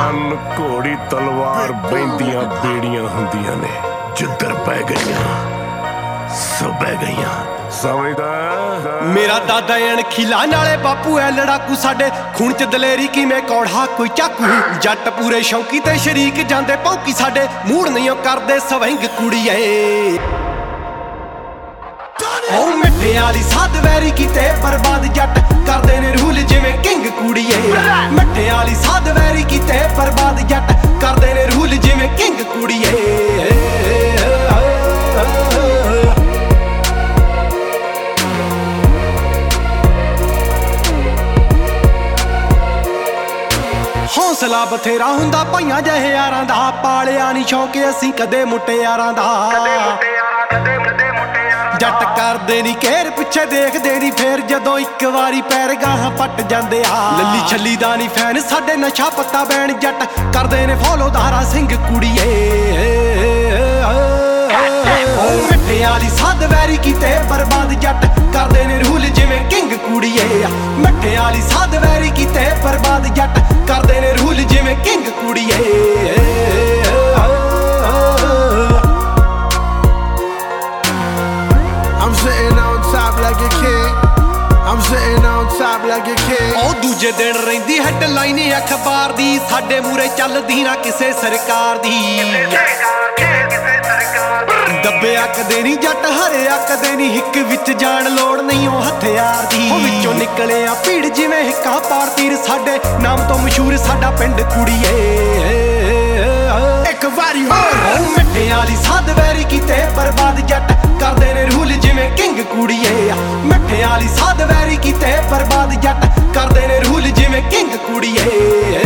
ਕੰਨ ਘੋੜੀ ਤਲਵਾਰ ਬਹਿੰਦੀਆਂ ਬੇੜੀਆਂ ਹੁੰਦੀਆਂ ਨੇ, ਜਿੱਧਰ ਪੈ ਗਈਆਂ ਸਭ ਬਹਿ ਗਈਆਂ। ਸਮਝਦਾ ਮੇਰਾ ਦਾਦਾ ਅਣਖੀਲਾ ਨਾਲੇ ਬਾਪੂ ਐ ਲੜਾਕੂ, ਸਾਡੇ ਖੂਨ ਚ ਦਲੇਰੀ ਕਿਵੇਂ ਕੌੜਾ ਕੋਈ ਚਾਕੂ। ਜੱਟ ਪੂਰੇ ਸ਼ੌਂਕੀ ਤੇ ਸ਼ਰੀਕ ਜਾਂਦੇ ਭੌਂਕੀ, ਸਾਡੇ ਮੂੜ ਨਹੀਂ ਕਰਦੇ ਸਵਿੰਗ ਕੁੜੀਏ। ਓ ਮਿੱਠੇ ਵਾਲੀ ਸਾਧ ਵੈਰੀ ਕੀਤੇ ਬਰਬਾਦ, ਜੱਟ ਕਰਦੇ ਨੇ ਰੂਲ ਜਿਵੇਂ ਕਿੰਗ ਕੁੜੀਏ। ਮਿੱਠੇ ਵਾਲੀ ਸਾਧ ਵੈਰੀ ਕੀਤੇ ਬਰਬਾਦ, ਜੱਟ ਕਰਦੇ ਨੇ ਰੂਲ ਜਿਵੇਂ ਕਿੰਗ ਕੁੜੀਏ। ਹੌਸਲਾ ਬਥੇਰਾ ਹੁੰਦਾ ਭਾਈਆਂ ਜਿਹੇ ਯਾਰਾਂ ਦਾ, ਪਾਲਿਆ ਨਹੀਂ ਸ਼ੌਂਕ ਅਸੀਂ ਕਦੇ ਮੁਟਿਆਰਾਂ ਦਾ। ਜੱਟ ਕਰਦੇ ਨਹੀਂ ਘੇਰ ਪਿੱਛੇ ਦੇਖਦੇ ਨਹੀਂ, ਫੇਰ ਜਦੋਂ ਇੱਕ ਵਾਰੀ ਪੈਰ ਗਾਹਾਂ ਪੱਟ ਜਾਂਦੇ ਆ। ਲੱਲੀ ਛੱਲੀ ਦਾ ਨਹੀਂ ਫੈਨ ਸਾਡੇ, ਨਸ਼ਾ ਪੱਤਾ ਬੈਣ ਜੱਟ ਕਰਦੇ ਨੇ ਫੋਲੋ ਦਾਰਾ ਸਿੰਘ ਕੁੜੀਏ। ਮਿੱਠੇ ਵਾਲੀ ਸਾਧ ਵੈਰੀ ਕੀਤੇ ਬਰਬਾਦ, ਜੱਟ ਕਰਦੇ ਨੇ ਰੂਲ ਜਿਵੇਂ ਕਿੰਗ ਕੁੜੀਏ। ਮਿੱਠੇ ਵਾਲੀ ਸਾਧ ਵੈਰੀ ਕੀਤੇ ਬਰਬਾਦ, ਜੱਟ ਕਰਦੇ ਨੇ ਰੂਲ ਜਿਵੇਂ ਕਿੰਗ ਕੁੜੀਏ। I'm sitting on top like a king. I'm sitting on top like a king. ਉਹ ਦੂਜੇ ਦਿਨ ਰਹਿੰਦੀ ਹੈਡਲਾਈਨ ਅਖਬਾਰ ਦੀ, ਸਾਡੇ ਮੂਰੇ ਚੱਲਦੀ ਨਾ ਕਿਸੇ ਸਰਕਾਰ ਦੀ। ਦੱਬਿਆ ਕਦੇ ਨਹੀਂ ਜੱਟ ਹਰਿਆ ਕਦੇ ਨਹੀਂ, ਹਿੱਕ ਵਿੱਚ ਜਾਣ ਲੋੜ ਨਹੀਂ ਉਹ ਹਥਿਆਰ ਦੀ। ਉਹ ਵਿੱਚੋਂ ਨਿਕਲਿਆ ਭੀੜ ਜਿਵੇਂ ਹਿੱਕਾਂ ਪਾਰ ਤੀਰ, ਸਾਡੇ ਨਾਮ ਤੋਂ ਮਸ਼ਹੂਰ ਸਾਡਾ ਪਿੰਡ ਕੁੜੀਏ। ਇੱਕ ਵਾਰੀ ਹੋਰ ਮਿੱਠੇ ਵਾਲੀ ਸਾਧ ਵੈਰੀ ਕੀਤੇ ਬਰਬਾਦ, ਜੱਟ ਕਰਦੇ ਨੇ ਰੂਲ ਜਿਵੇਂ ਕਿੰਗ ਕੁੜੀਏ। ਮਿੱਠੇ ਵਾਲੀ ਸਾਧ ਵੈਰੀ ਕੀਤੇ ਬਰਬਾਦ, ਜੱਟ ਕਰਦੇ ਨੇ ਰੂਲ ਜਿਵੇਂ ਕਿੰਗ ਕੁੜੀਏ।